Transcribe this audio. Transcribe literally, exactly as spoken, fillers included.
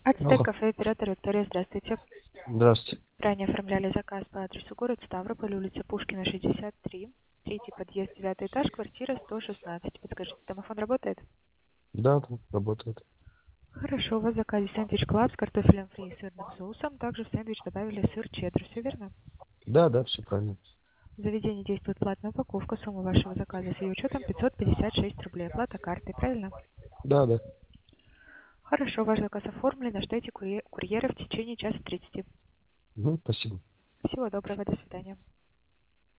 Ацтек Алло. кафе, оператор Виктория, здравствуйте. Здравствуйте. Ранее оформляли заказ по адресу город Ставрополь, улица Пушкина, шестьдесят три, третий подъезд, девятый этаж, квартира сто шестнадцать. Подскажите, домофон работает? Да, да, работает. Хорошо, у вас в заказе сэндвич клаб с картофелем фри и сырным соусом. Также в сэндвич добавили сыр чеддер, все верно? Да, да, все правильно. В заведении действует платная упаковка, сумма вашего заказа с ее учетом пятьсот пятьдесят шесть рублей. Оплата картой, правильно? Да, да. Хорошо, ваш заказ оформлен, ждете курье- курьера в течение часа тридцати. Ну, спасибо. Всего доброго, до свидания.